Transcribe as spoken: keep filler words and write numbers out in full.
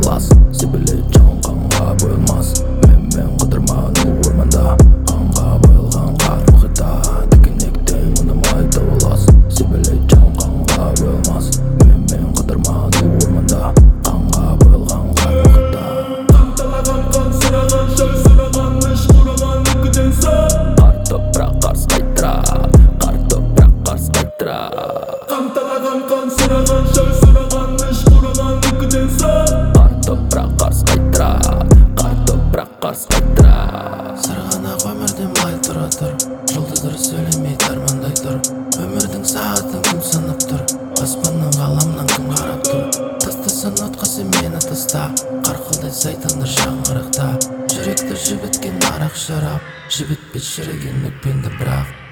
табылас. Себеле жан қанға бойлмас, менмен қыдырман орманда. Қанға бойлған қар мұхитта, тікенектей мұндамай табылас. Себеле жан қанға бойлмас, менмен қыдырман орманда. Қанға бойлған қар мұхитта. Қанталаған қан сұраған, шөл сұраған, іш құраған үкіден сан. Қар топырақ қарс қайтырады, қар топырақ қарс қайтырады. Қанталаған қан сұраған, шөл сұраған, іш құраған үкіден сан. Қар топырақ қарс қайтырады, қар топырақ қарс қайтырады. Сырғанақ өмірден бай тұра тұр, жұлдыздар сөйлемей тармандай тұр. Өмірдің сағатын кім санап тұр, аспанның ғаламнан кім қарап тұр. Тастасын отқа сен мені таста, қарқылдай сайтандар шаңырақта. Жүректі жібіткен арақ шарап, жібітпес шіріген өкпеңді бірақ